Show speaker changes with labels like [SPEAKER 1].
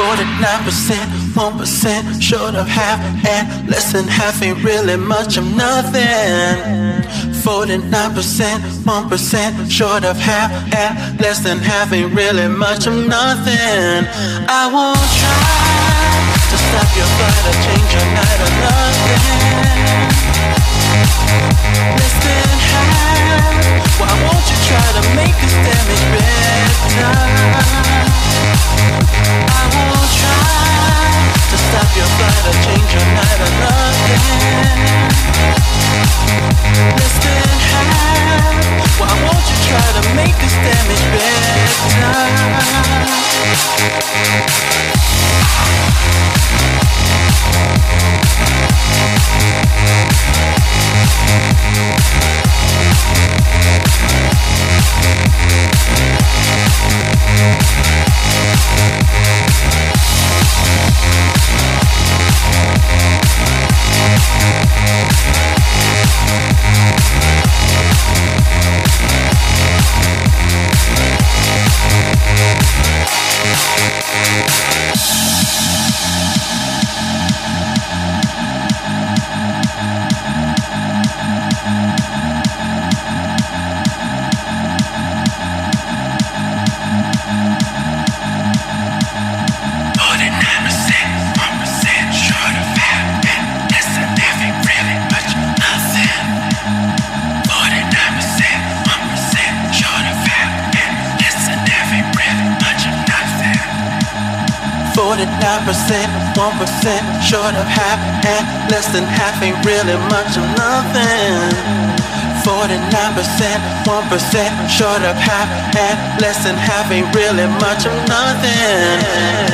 [SPEAKER 1] 49%, 1% short of half, and less than half ain't really much of nothing. 49%, 1% short of half, and less than half ain't really much of nothing. I won't try to stop your flight or change your night or nothing. Less than half, why won't you try to make this damage better? I won't try to stop your flight or change your night or nothing. Less than half, why won't you try to make this damage better? Percent, 1% short of half, and less than half ain't really much of nothing. 49%, 1% short of half, and less than half ain't really much of nothing.